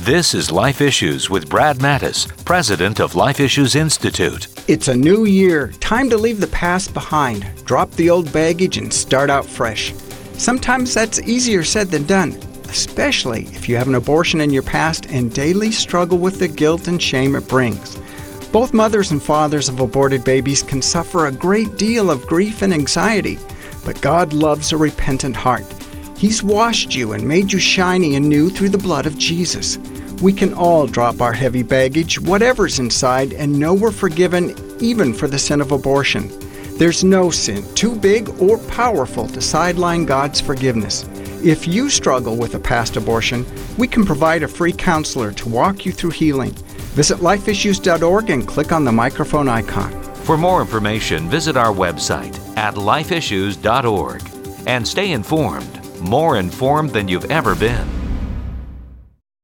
This is Life Issues with Brad Mattis, president of Life Issues Institute. It's a new year. Time to leave the past behind, drop the old baggage, and start out fresh. Sometimes that's easier said than done, especially if you have an abortion in your past and daily struggle with the guilt and shame it brings. Both mothers and fathers of aborted babies can suffer a great deal of grief and anxiety, but God loves a repentant heart. He's washed you and made you shiny and new through the blood of Jesus. We can all drop our heavy baggage, whatever's inside, and know we're forgiven even for the sin of abortion. There's no sin too big or powerful to sideline God's forgiveness. If you struggle with a past abortion, we can provide a free counselor to walk you through healing. Visit lifeissues.org and click on the microphone icon. For more information, visit our website at lifeissues.org and stay informed, more informed than you've ever been.